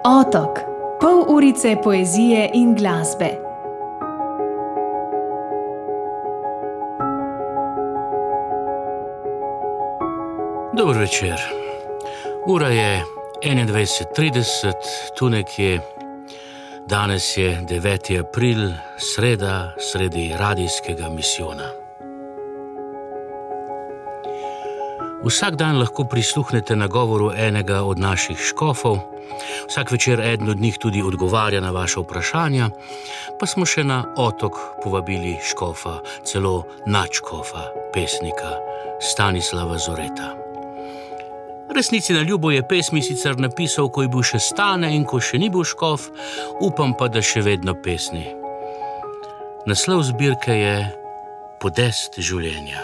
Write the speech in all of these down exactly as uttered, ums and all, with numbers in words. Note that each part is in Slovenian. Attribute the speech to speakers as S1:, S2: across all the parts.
S1: Otok, pol urice poezije in glasbe.
S2: Dober večer. Ura je enaindvajset trideset, tu nekje. Danes je deveti april, sreda, sredi radijskega misijona. Vsak dan lahko prisluhnete nagovoru enega od naših škofov, vsak večer eden od njih tudi odgovarja na vaše vprašanja, pa smo še na otok povabili škofa, celo nadškofa, pesnika Stanislava Zoreta. Resnici na ljubo je pesmi sicer napisal, ko je bil še Stane in ko še ni bil škof, upam pa, da še vedno pesni. Naslov zbirke je Podest življenja.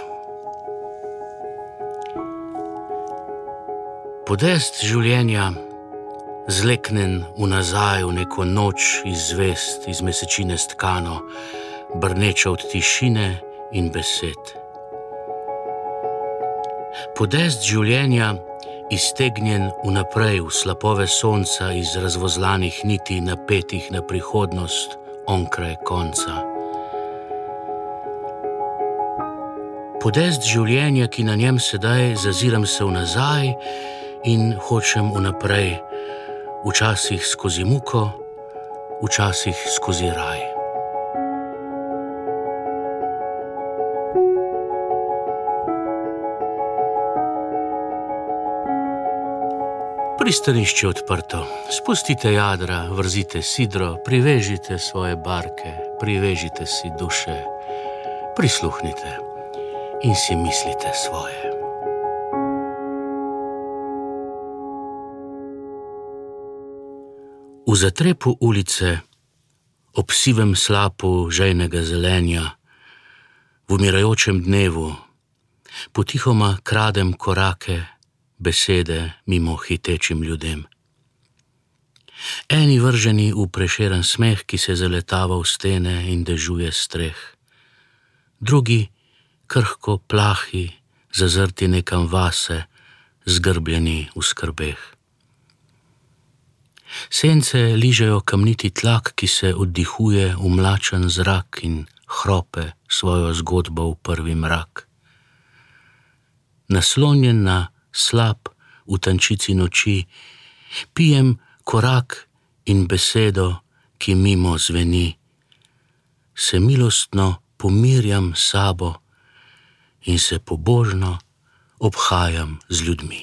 S2: Podest življenja, zleknen v nazaj v neko noč iz zvest, iz mesečine stkano, brneča od tišine in besed. Podest življenja, iztegnjen vnaprej v slapove sonca iz razvozlanih niti napetih na prihodnost onkraj konca. Podest življenja, ki na njem sedaj zaziram se v nazaj in hočem vnaprej, včasih skozi muko, včasih skozi raj. Pristanišče odprto, spustite jadra, vrzite sidro, privežite svoje barke, privežite si duše, prisluhnite in si mislite svoje. V zatrepu ulice, ob sivem slapu žejnega zelenja, v umirajočem dnevu, potihoma kradem korake, besede mimo hitečim ljudem. Eni vrženi v Prešeren smeh, ki se zaletava v stene in dežuje streh. Drugi krhko plahi, zazrti nekam vase, zgrbljeni v skrbeh. Sence ližejo kamniti tlak, ki se oddihuje v mlačen zrak in hrope svojo zgodbo v prvi mrak. Naslonjen na slab v tančici noči, pijem korak in besedo, ki mimo zveni. Se milostno pomirjam sabo in se pobožno obhajam z ljudmi.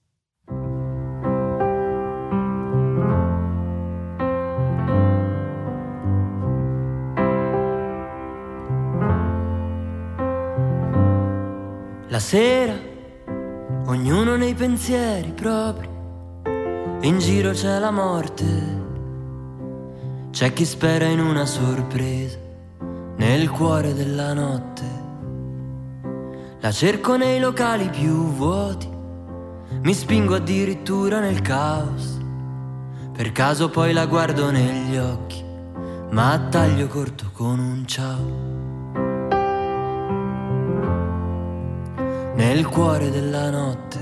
S3: La sera ognuno nei pensieri propri, in giro c'è la morte, c'è chi spera in una sorpresa nel cuore della notte. La cerco nei locali più vuoti, mi spingo addirittura nel caos, per caso poi la guardo negli occhi, ma a taglio corto con un ciao. Nel cuore della notte,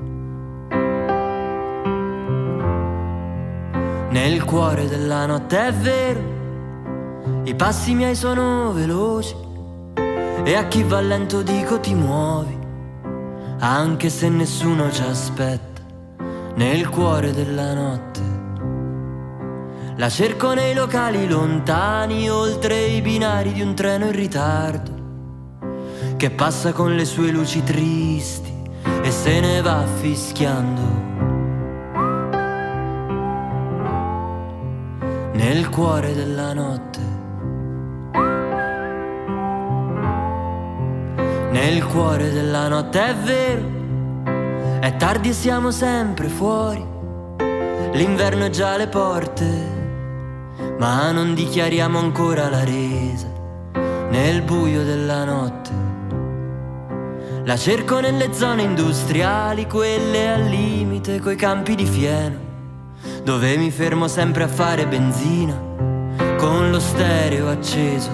S3: nel cuore della notte, è vero, i passi miei sono veloci e a chi va lento dico ti muovi, anche se nessuno ci aspetta, nel cuore della notte. La cerco nei locali lontani, oltre i binari di un treno in ritardo, che passa con le sue luci tristi e se ne va fischiando. Nel cuore della notte, nel cuore della notte, è vero, è tardi e siamo sempre fuori, l'inverno è già alle porte, ma non dichiariamo ancora la resa, nel buio della notte. La cerco nelle zone industriali, quelle al limite coi campi di fieno, dove mi fermo sempre a fare benzina con lo stereo acceso.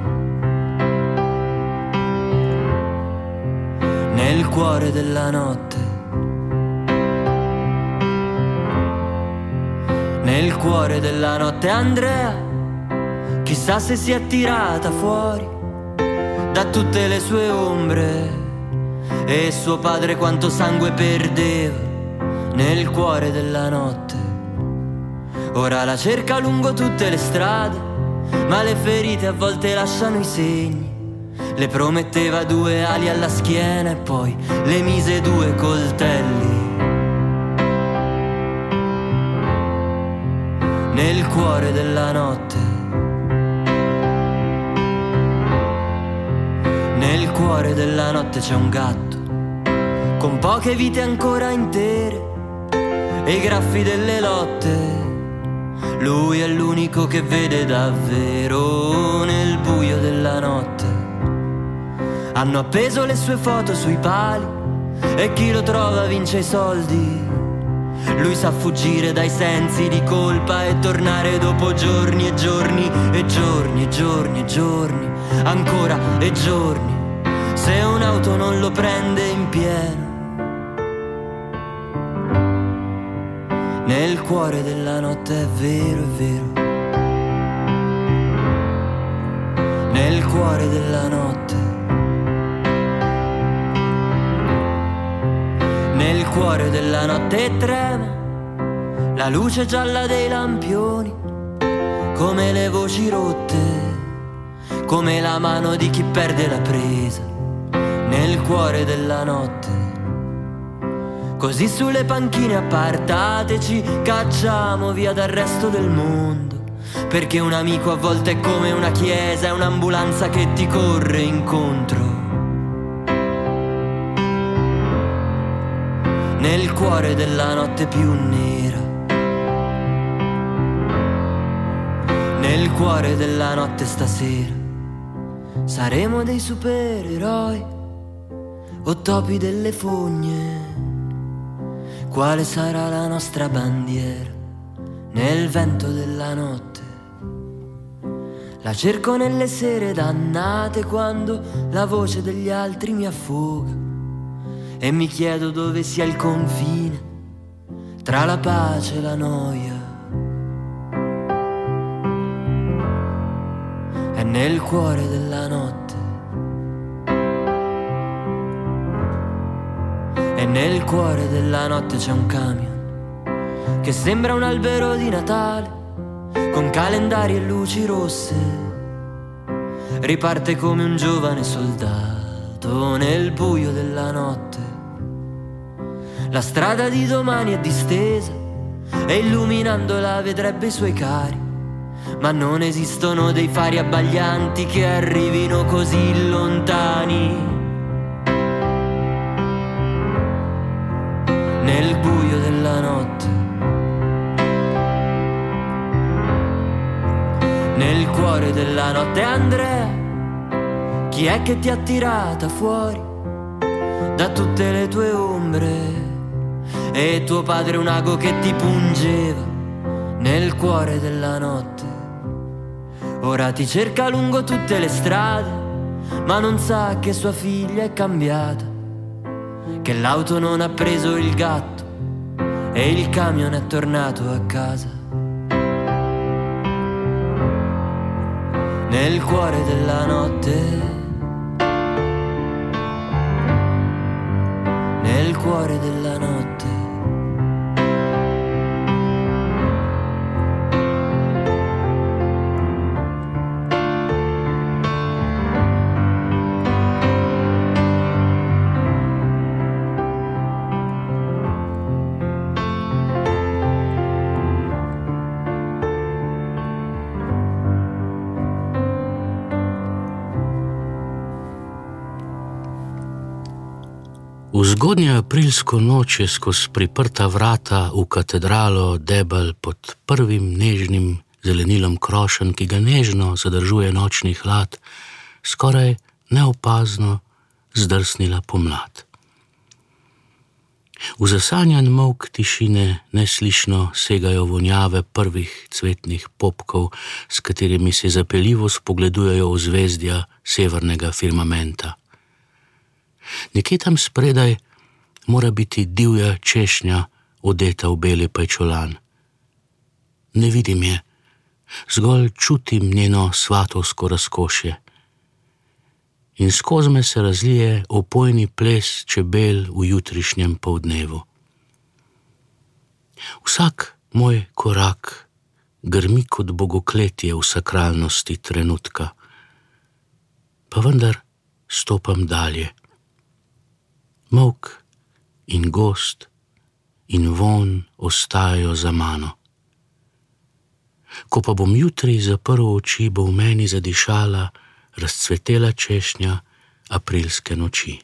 S3: Nel cuore della notte, Nel cuore della notte Andrea, chissà se si è tirata fuori da tutte le sue ombre, e suo padre quanto sangue perdeva nel cuore della notte. Ora la cerca lungo tutte le strade, ma le ferite a volte lasciano i segni. Le prometteva due ali alla schiena e poi le mise due coltelli nel cuore della notte. Nel cuore della notte c'è un gatto con poche vite ancora intere e i graffi delle lotte. Lui è l'unico che vede davvero nel buio della notte. Hanno appeso le sue foto sui pali e chi lo trova vince i soldi. Lui sa fuggire dai sensi di colpa e tornare dopo giorni e giorni e giorni e giorni e giorni, ancora e giorni, se un'auto non lo prende in pieno. Nel cuore della notte è vero, è vero. Nel cuore della notte. Nel cuore della notte trema la luce gialla dei lampioni, come le voci rotte, come la mano di chi perde la presa. Nel cuore della notte. Così sulle panchine appartate ci cacciamo via dal resto del mondo, perché un amico a volte è come una chiesa, è un'ambulanza che ti corre incontro. Nel cuore della notte più nera. Nel cuore della notte stasera saremo dei supereroi o topi delle fogne. Quale sarà la nostra bandiera nel vento della notte? La cerco nelle sere dannate quando la voce degli altri mi affoga e mi chiedo dove sia il confine tra la pace e la noia. È nel cuore della notte. E nel cuore della notte c'è un camion che sembra un albero di Natale con calendari e luci rosse. Riparte come un giovane soldato nel buio della notte. La strada di domani è distesa e illuminandola vedrebbe i suoi cari, ma non esistono dei fari abbaglianti che arrivino così lontani. Nel buio della notte. Nel cuore della notte Andrea, chi è che ti ha tirata fuori da tutte le tue ombre? E tuo padre un ago che ti pungeva nel cuore della notte. Ora ti cerca lungo tutte le strade, ma non sa che sua figlia è cambiata, che l'auto non ha preso il gatto e il camion è tornato a casa. Nel cuore della notte. Nel cuore della notte.
S2: V zgodnjo aprilsko noč je skozi priprta vrata v katedralo debel pod prvim nežnim zelenilom krošen, ki ga nežno zadržuje nočni hlad, skoraj neopazno zdrsnila pomlad. V zasanjan molk tišine neslišno segajo vonjave prvih cvetnih popkov, s katerimi se zapeljivo spogledujejo v zvezdja severnega firmamenta. Nekje tam spredaj mora biti divja češnja odeta v beli pajčolan. ne vidim je, zgolj čutim njeno svatovsko razkošje. In skozi me se razlije opojni ples čebel v jutrišnjem poldnevu. Vsak moj korak grmi kot bogokletje v sakralnosti trenutka, pa vendar stopam dalje. Molk in gost in von ostajajo za mano. Ko pa bom jutri zaprl oči, bo v meni zadišala razcvetela češnja aprilske noči.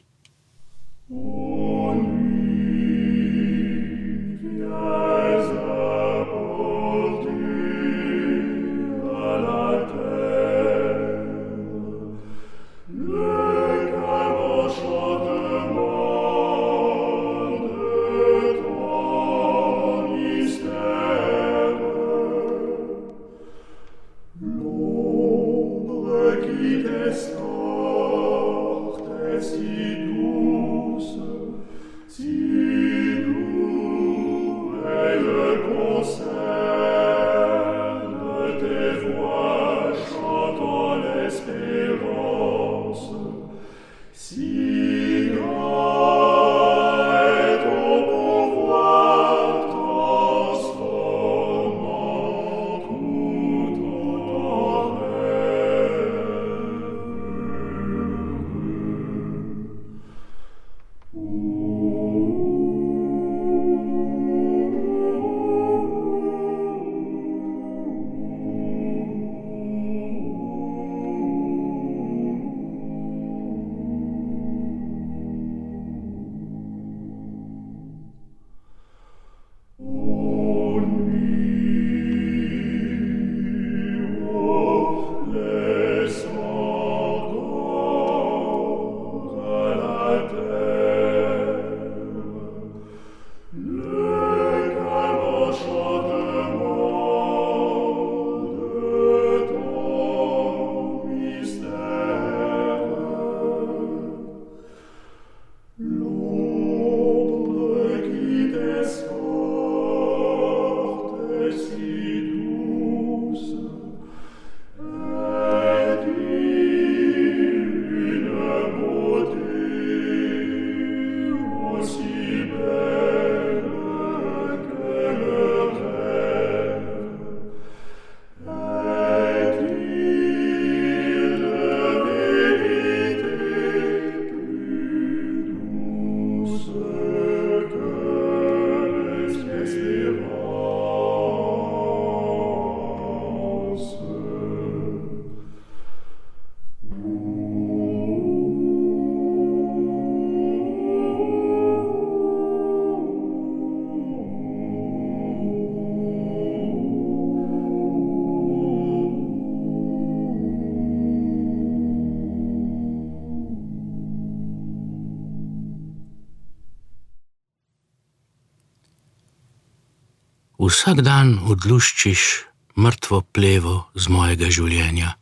S2: Vsak dan odluščiš mrtvo plevo z mojega življenja.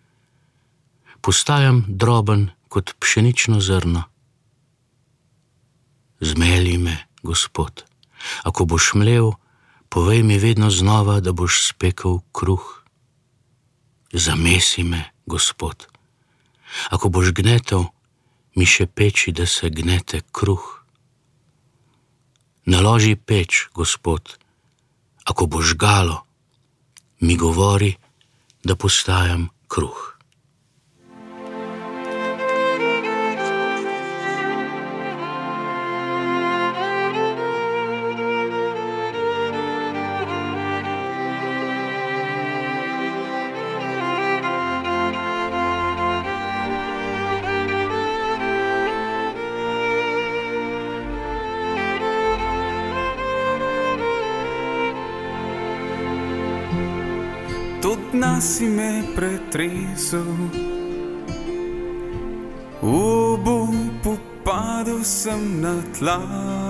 S2: Postajam droben kot pšenično zrno. Zmelji me, Gospod. Ako boš mlel, povej mi vedno znova, da boš spekel kruh. Zamesi me, Gospod. Ako boš gnetel, mi še peči, da se gnete kruh. Naloži peč, Gospod. Ako bo žgalo, mi govori, da postajam kruh.
S4: Tod nas si me pretresel, v obupu padel sem na tla.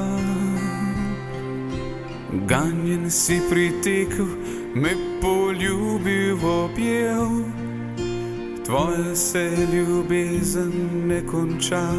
S4: Ganjen si pritekel, me poljubil, objel, tvoja se ljubezen ne konča.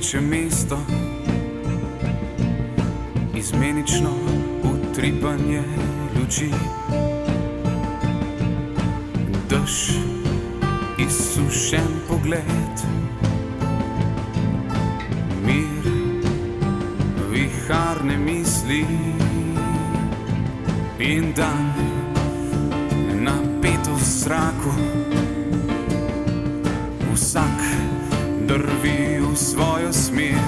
S4: večje mesto, izmenično utripanje luči, dež, izsušen pogled, mir, viharne misli in dan, napetost v zraku, vsak drvi v svojo smer,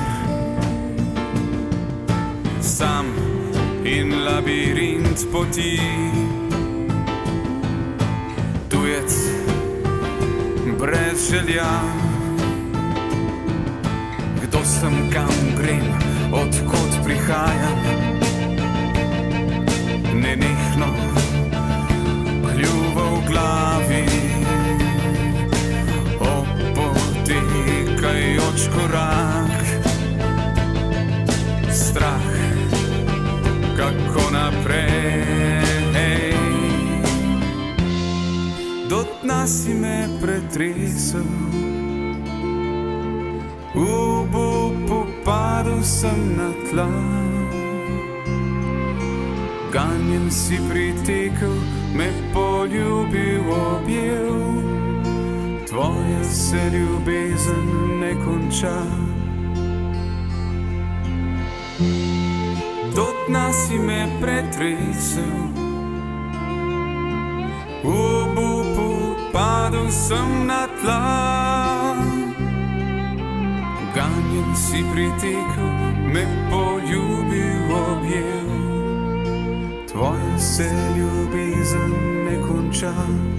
S4: sam in labirint poti, tujec brez želja. Kdo sem, kam grem, odkot prihajam, nenehno kljuva v glavi, opotekajoč korak, strah, kako naprej. Do dna si me pretresel, v obupu padel sem na tla, ganjen si pritekel, me poljubil, objel, tvoja se ljubezen ne konča. Do dna si me pretresel, v obupu padel sem na tla, ganjen si pritekel, me poljubil, objel, tvoja se ljubezen ne konča.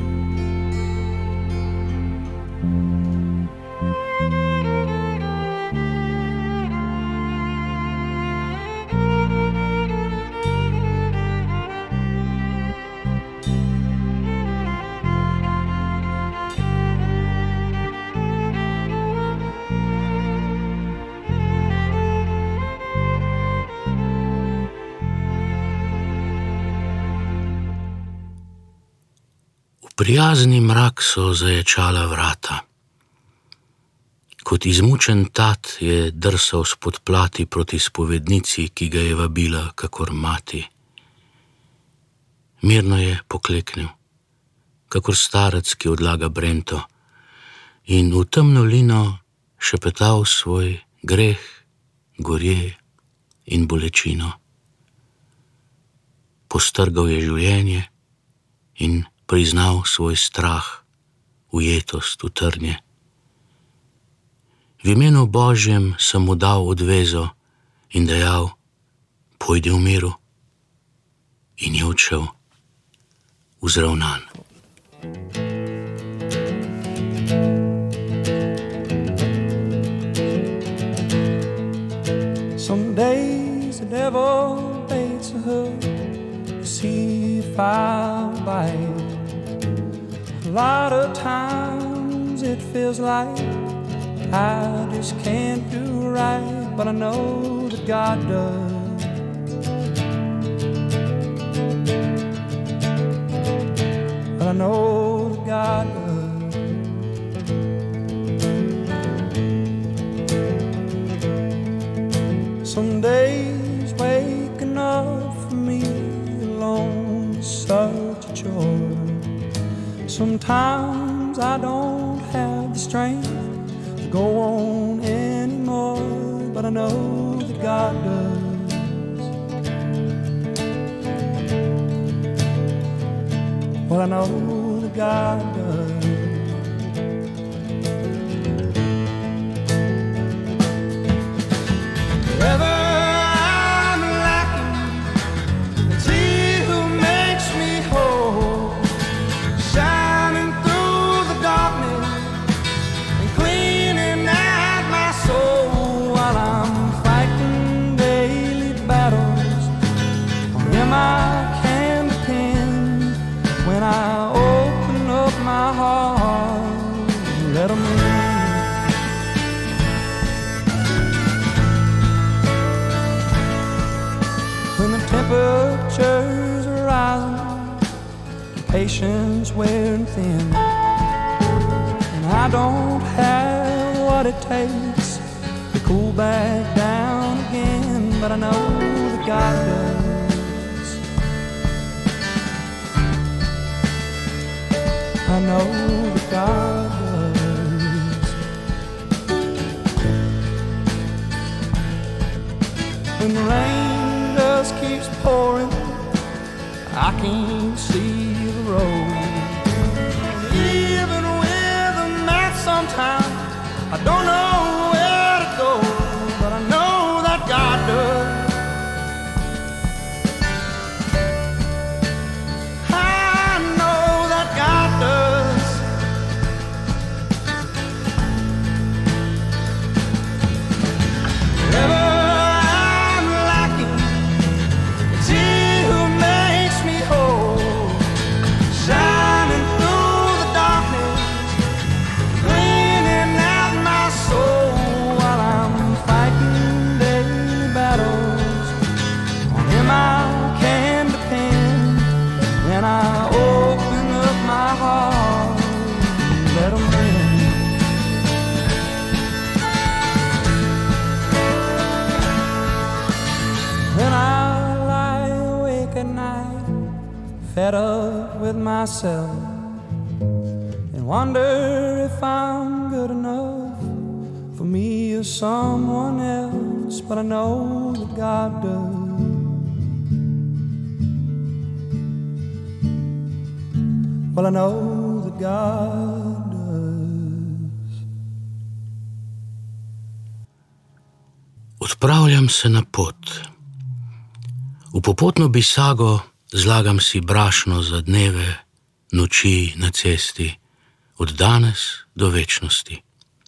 S2: Prijazni mrak so zaječala vrata. Kot izmučen tat je drsal spod plati proti spovednici, ki ga je vabila kakor mati. Mirno je pokleknil, kakor starec, ki odlaga brento, in v temno lino šepetal svoj greh, gorje in bolečino. Postrgal je življenje in priznal svoj strah, ujetost v trnje. V imenu Božjem sem mu dal odvezo in dejal, pojdi v miru, in je odšel vzravnan.
S5: Some days the devil baits a hook, see fire bite. A lot of times it feels like I just can't do right, but I know that God does. But I know that God does. Some days waking up for me alone is such a chore. Sometimes I don't have the strength to go on anymore, but I know that God does. But I know that God does. Wherever I'm lacking, it's He who makes me whole, shining through the darkness and cleaning out my soul while I'm fighting daily battles. On Him I can depend when I open up my heart and let Him in. When the temperatures are rising, patience wearing thin, and I don't have what it takes to cool back down again, but I know that God does. I know that God does. When the rain just keeps pouring, I can't see the road. Even with a map sometimes, I don't know where to go, but I know that God does. I know that God does. Wherever I'm lacking, it's He who makes me whole, shining through the darkness, cleaning out my soul while I'm fighting daily battles. On Him I can depend when I open up my heart and let Him in. When I lie awake at night, fed up with myself, and wonder if I'm good enough for me or someone else, but I know that God does. Well, I know that God does.
S2: Odpravljam se na pot. V popotno bisago zlagam si brašno za dneve, noči na cesti, od danes do večnosti.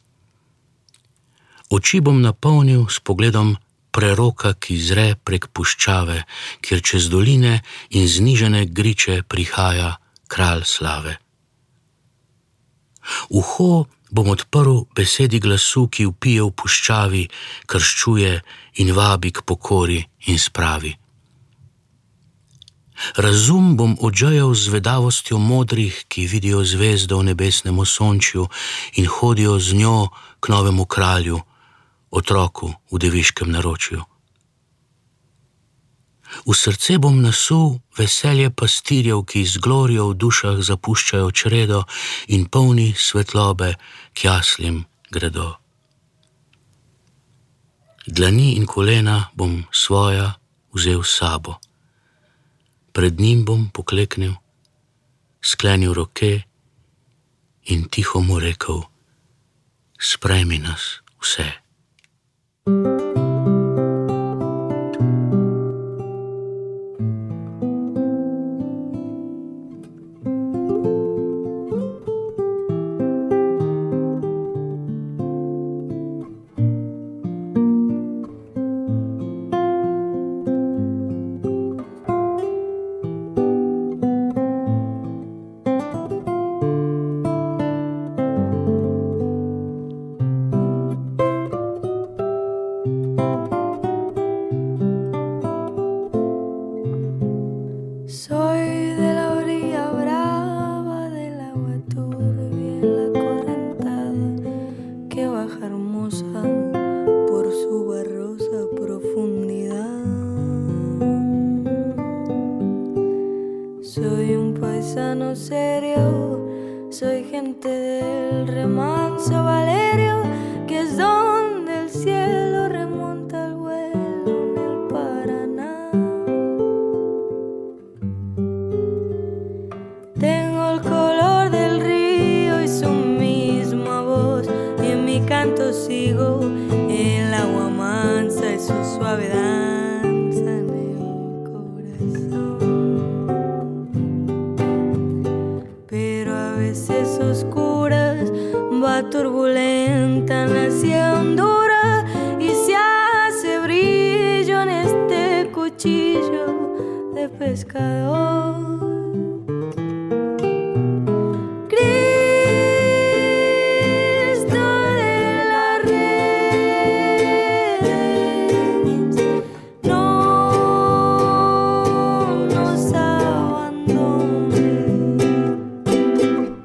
S2: Oči bom napolnil s pogledom preroka, ki zre prek puščave, kjer čez doline in znižene griče prihaja kralj slave. Uho bom odprl besedi glasu, ki vpije v puščavi, krščuje in vabi k pokori in spravi. Razum bom odžejal z vedavostjo modrih, ki vidijo zvezdo v nebesnem osončju in hodijo z njo k novemu kralju, otroku v deviškem naročju. V srce bom nasul veselje pastirjev, ki z glorijo v dušah zapuščajo čredo in polni svetlobe k jaslim gredo. Dlani in kolena bom svoja vzel s sabo. Pred njim bom pokleknil, sklenil roke in tiho mu rekel: sprejmi nas vse.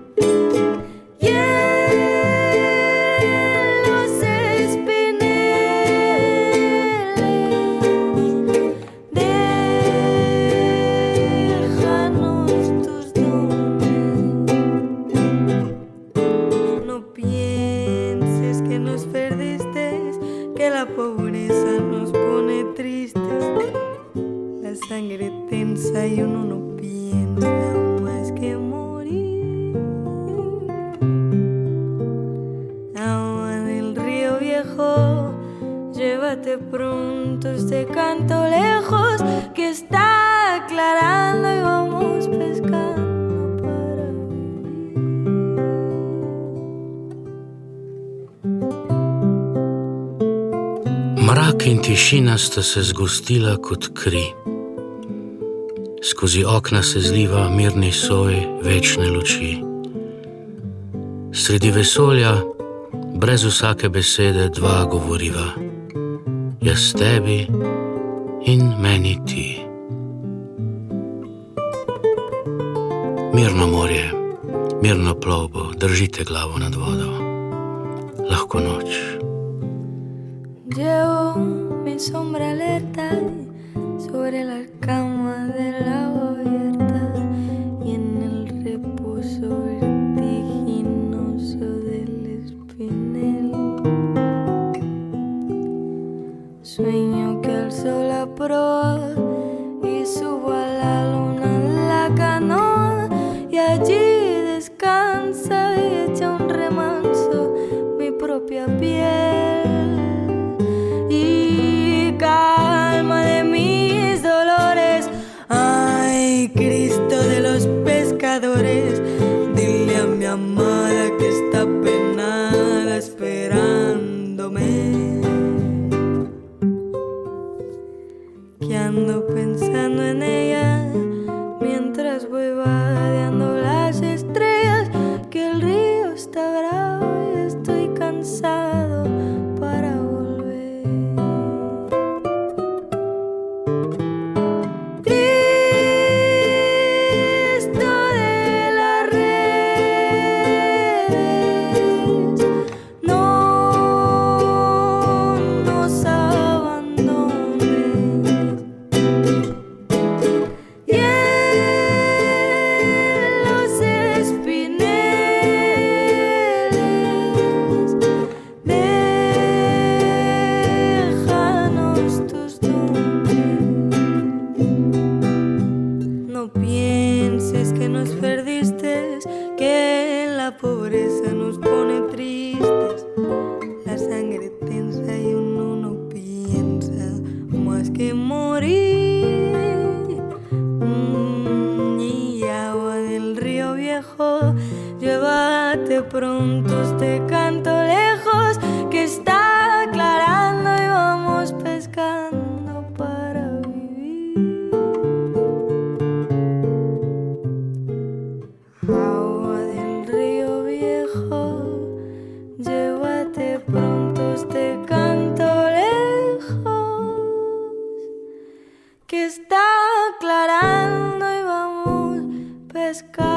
S6: Yeah, los espinel sangre tensa y uno no piensa más que morir. Agua del río viejo, llévate pronto este canto lejos que está aclarando y vamos pescando para vivir.
S2: Mrak in tišina sta se zgostila kot kri. Skozi okna se zliva mirni soj večne luči. Sredi vesolja, brez vsake besede, dva govoriva. Jaz tebi in meni ti. Mirno morje, mirno plovbo, držite glavo nad vodo. Lahko noč.
S6: Llevo mi sombra alerta sobre la cama del agua abierta y en el reposo vertiginoso del espinel. Sueño que al sol a proa y subo a la luna en la canoa y allí descansa y echa un remanso mi propia piel. Calma de mis dolores, ay Cristo de los pescadores, dile a mi amada que está penada esperándome, que ando pensando en ella mientras voy vadeando las estrellas, que el río está bravo y estoy cansado para volver. Llévate pronto este canto lejos que está aclarando y vamos pescando para vivir. Agua del río viejo, llévate pronto este canto lejos que está aclarando y vamos pescando.